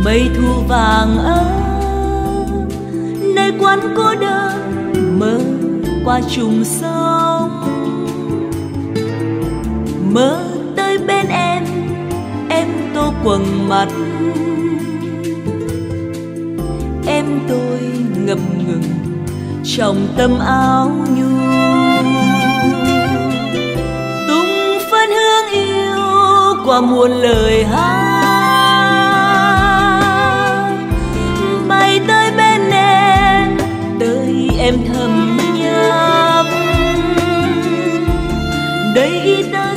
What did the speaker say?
mây thu vàng nơi quán cô đơn mơ qua trùng sông, mơ tới bên em tô quầng mặt, em tôi ngập ngừng trong tấm áo nhung, tung phấn hương yêu qua muôn lời hát, bay tới bên em thầm nhắc đây ta